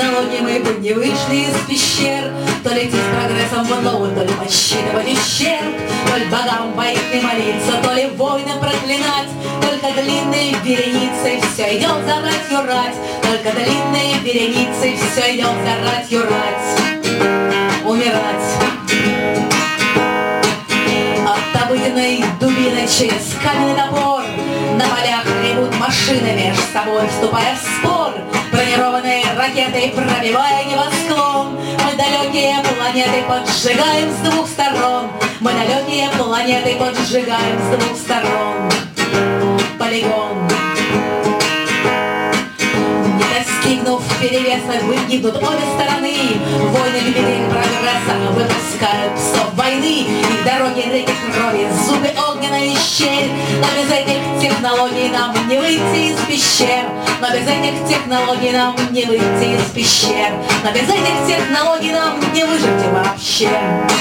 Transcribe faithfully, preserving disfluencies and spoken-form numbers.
технологий мы бы не вышли из пещер. То лететь с прогрессом в новую, то ли подсчитывать ущерб, то ли богам боится молиться, то ли войны проклинать. Только длинной вереницей все идет за ратью рать, только длинной вереницей все идет за ратью рать. Умирать от обыденной дубины через каменный топор. На полях ревут машины меж собой, вступая в спор. Бронированные ракеты, пробивая небосклон. Мы далекие планеты поджигаем с двух сторон. Мы далекие планеты поджигаем с двух сторон. Полигон. Не достигнув перевеса, выгибнут обе стороны. Войны любителей прогресса выпускают псов войны. Их дороги, реки крови, зубы огненной щель. Но без этих технологий нам не выйти из пещер. Но без этих технологий нам не выйти из пещер. Но без этих технологий нам не выжить вообще.